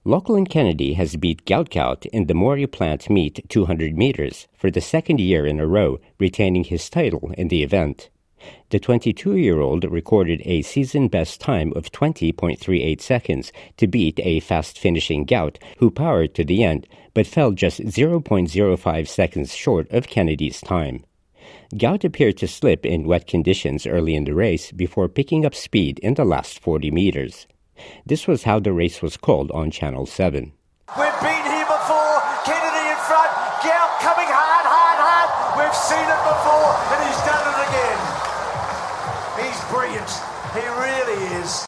Lachlan Kennedy has beat Gout in the Maury Plant Meet 200 meters for the second year in a row, retaining his title in the event. The 22-year-old recorded a season-best time of 20.38 seconds to beat a fast-finishing Gout, who powered to the end, but fell just 0.05 seconds short of Kennedy's time. Gout appeared to slip in wet conditions early in the race before picking up speed in the last 40 meters. This was how the race was called on Channel 7. We've been here before. Kennedy in front. Gout coming hard. We've seen it before, and he's done it again. He's brilliant. He really is.